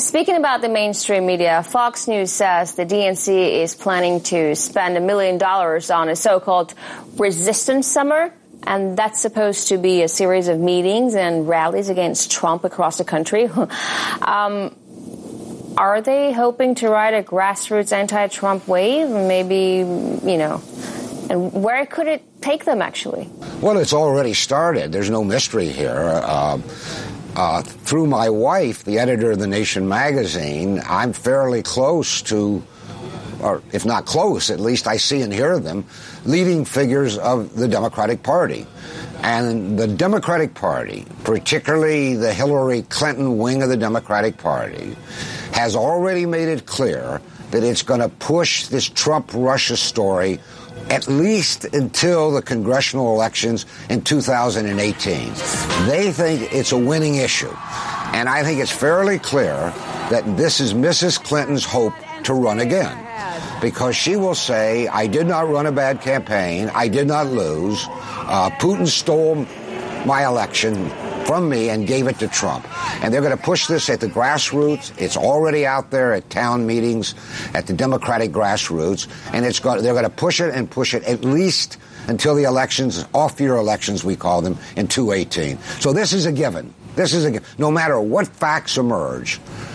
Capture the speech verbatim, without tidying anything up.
Speaking about the mainstream media, Fox News says the D N C is planning to spend a million dollars on a so-called resistance summer. And that's supposed to be a series of meetings and rallies against Trump across the country. um, are they hoping to ride a grassroots anti-Trump wave? Maybe, you know, and where could it take them, actually? Well, it's already started. There's no mystery here. Uh, uh, through my wife, the editor of The Nation magazine, I'm fairly close to, or if not close, at least I see and hear them, leading figures of the Democratic Party. And the Democratic Party, particularly the Hillary Clinton wing of the Democratic Party, has already made it clear that it's going to push this Trump-Russia story at least until the congressional elections in two thousand eighteen. They think it's a winning issue. And I think it's fairly clear that this is Missus Clinton's hope to run again. Because she will say, I did not run a bad campaign, I did not lose, uh, Putin stole my election from me and gave it to Trump. And they're going to push this at the grassroots. It's already out there at town meetings, at the Democratic grassroots, and it's going, they're going to push it and push it at least until the elections, off-year elections we call them, in two eighteen. So this is a given. This is a given. No matter what facts emerge,